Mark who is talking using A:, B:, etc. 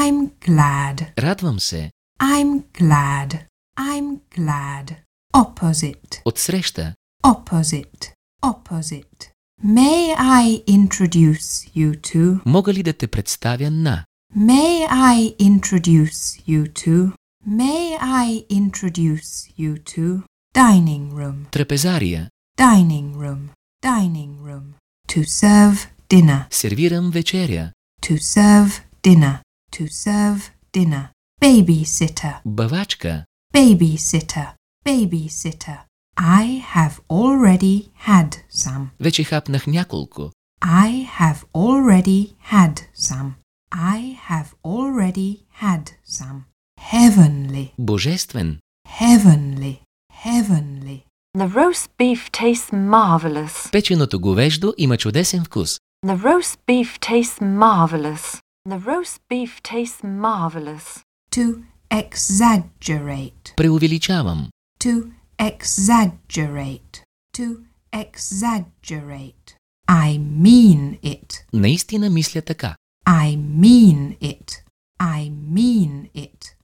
A: I'm glad.
B: Радвам се.
A: I'm glad. I'm glad. Opposite.
B: Отсреща.
A: Opposite. Opposite. May I introduce you to?
B: Мога ли да те представя на?
A: May I introduce you to? May I introduce you to? Dining room.
B: Трапезария.
A: Dining room. Dining room. To serve dinner.
B: Сервирам вечеря.
A: To serve dinner. To serve dinner. Babysitter.
B: Бавачка.
A: Babysitter. Babysitter. I have already had some.
B: Вече хапнах няколко.
A: I have already had some. I have already had some. Heavenly.
B: Божествен.
A: Heavenly. Heavenly.
C: The roast beef tastes marvelous.
B: Печеното говеждо има чудесен вкус.
C: The roast beef tastes marvelous. The roast beef tastes marvelous.
A: To exaggerate.
B: Преувеличавам.
A: To exaggerate. To exaggerate. I mean it.
B: Наистина мисля така.
A: I mean it. I mean it.